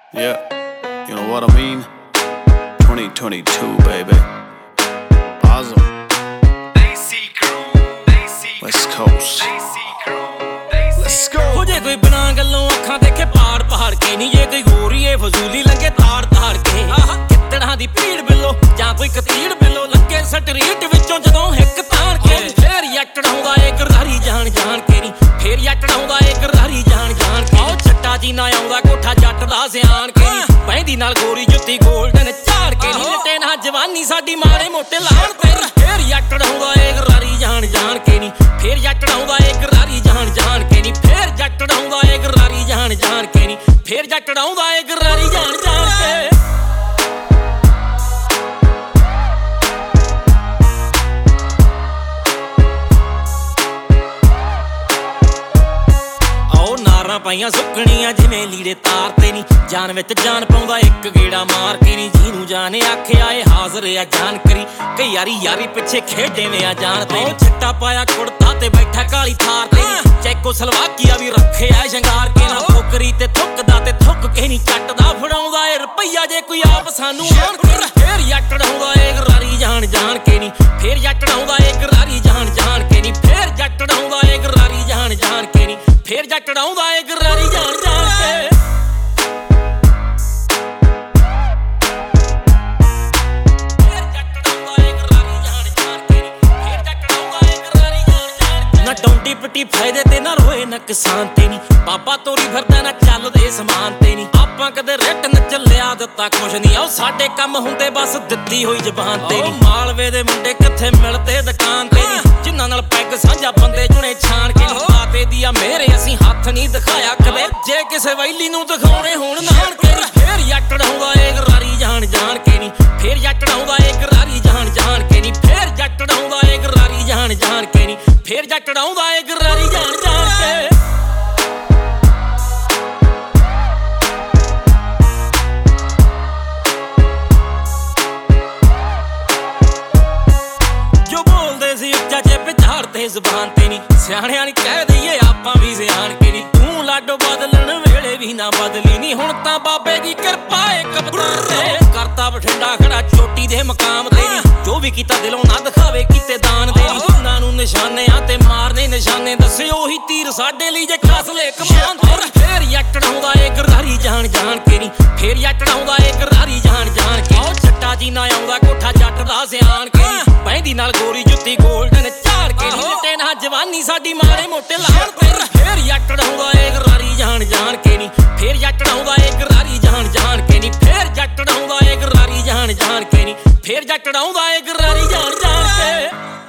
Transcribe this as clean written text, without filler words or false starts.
Yeah, you know what I mean? 2022, baby. Awesome. West Coast. Let's go. हो जे कोई बिना गल्लों अखां देखे पहाड़ पहाड़ के नहीं, जे कोई गोरीए फजूली लंगे ताड़ ताड़ के कितड़ा दी भीड़ बिलो जां कोई कतीड़ बिलो लंगे स्ट्रीट विचों जदों हिक ताण के फेर यटड़ाउंदा ए गरदारी जान जान के नी, फेर यटड़ाउंदा ए गरदारी जान जान के ओ छट्टा जी ना आउंदा कोठा जट दा सियाण के नी, पैंदी नाल गोरी जुत्ती गोल्डन झाड़ के नी, लटे ना जवानी साडी माड़े मोटे लाण तेरी फेर यटड़ाउंदा ए गरदारी जान जान के नी, फेर यटड़ाउंदा ए गरदारी जान जान के नी, फेर जटड़ाउंदा ए गरारी जान जान के नी, फेर जटड़ाउंदा ए गरारी जान जान के। नारां पाइयां सुकणियां जिवें लीड़े तार ते नी, जान विच जान पाउंदा एक गेड़ा मार के नी, जीनू जाने आखिया ए हाज़र आ जान करी, कई यारी यारी पिछे खेडे में आ जान ते छिट्टा पाया कुड़ता ते बैठा काली थार ते चैको सलवाकिया भी रखे आ शंगार के ना, फुकरी ते थुकदा ते थुक के नी चटदा फड़ाउंदा ए रुपैया जे कोई आप सानू आण के, फेर यटड़ाउंदा ए गरारी जान जान के नी, फेर यटड़ाउंदा ए गरारी जान जान के नी, फेर जटड़ाउंदा ए गरारी जान जान के नी, फेर जटड़ाउंदा ए गरारी जान जान के। ना डोंडी पट्टी फायदे ते ना रोए नुकसान ते नी, बाबा तोरी फिरदा ना चलदे समान ते नी, आपां कदे रिट न चलिया दित्ता कुछ नहीं, आओ साडे कम हुंदे बस दित्ती होई जबान ते नी, मालवे दे मुंडे कित्थे मिलदे दुकान ते नी, जिन्हां नाल पैग सांझा बंदे जुने छाण के नी, बाते दिया मेरे असीं हत्थ नहीं दिखाया कदे, जे किसे वैली नूं दिखाउणे होण नाण के नी, फेर यटड़ाउंदा ए गरारी जान जान के नी, फेर यटड़ाउंदा ए गरारी जान जान के नी, फेर जटड़ाउंदा ए गरारी जान जान के नी, फेर जटड़ाउंदा ए गरारी जान जान के। जो बोलदे सी उच्चा चेपे झाड़ते जुबान ते नी, सियाणियां नी कह दईए आपां भी सियाण के नी, तूं लाडो बदलण वेले भी ना बदली नी, हुण तां बाबे दी किरपा ए कबूतर ते करता बठिंडा खड़ा चोटी दे मकाम ते नी, जो भी कीता दिलों ना दिखावे कीते दान दे नी, उन्हां नूं निशाने आ ते मारने निशाने दस्से ओही तीर साडे लई जे खासले कमान ते, फेर यटड़ाउंदा ए गरदारी जान जान के नी, फेर यटड़ाउंदा ए गरदारी जान जान के ओ छट्टा जी ना आउंदा कोठा जट दा सियाण के नी, पैंदी नाल गोरी जुत्ती गोल्डन झाड़ के नी, लटे ना जवानी साडी माड़े मोटे लाण ते, फेर यटड़ाउंदा ए गरारी जान जान के नी, फेर यटड़ाउंदा ए गरारी जान जान के नी, फेर जटड़ाउंदा ए गरारी जान जान के नी, फेर जटड़ाउंदा ए गरारी जान जान के।